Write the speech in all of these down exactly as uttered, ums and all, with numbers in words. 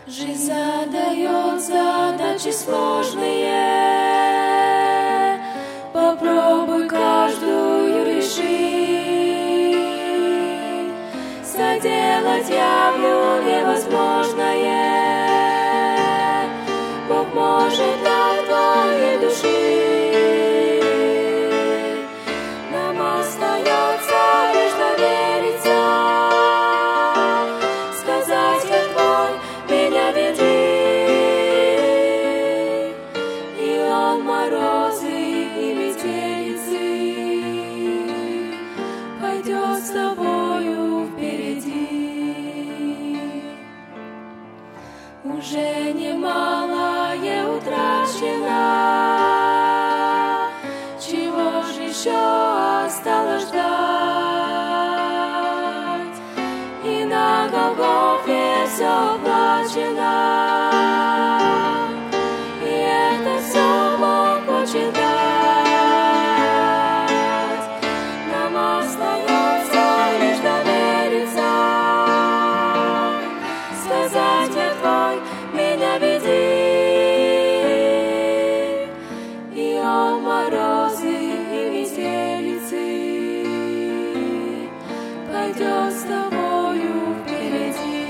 Жизнь задает задачи сложные, попробуй каждую решить. Соделать явью невозможное Бог может для твоей души. Нам остается лишь довериться, сказать: я твой, меня веди. И он морозы и метелицы пойдет с тобою впереди. Уже немалое утрачено, чего же еще осталось ждать? И на Голгофе все оплачено, и это все Бог хочет дать. Нам остается лишь довериться, сказать: я твой, меня веди. И он морозы и метелицы пойдет с тобою впереди.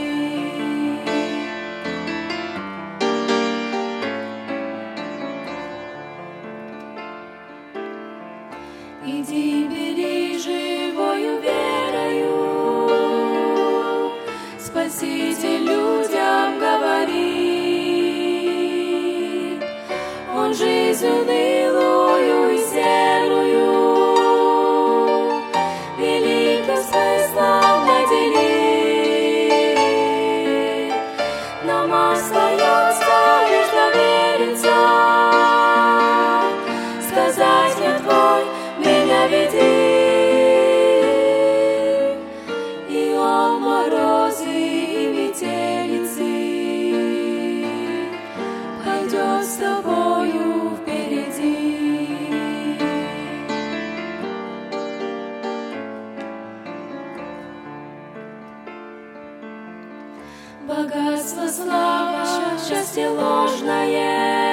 Иди, бери живою верою, Спаситель людям говорит. Он жизнь унылую и серую великим смыслом наделит. Нам остается лишь довериться, сказать: я твой, меня веди. И он морозы и метелицы пойдет с тобою впереди. Богатство, слава, счастье ложное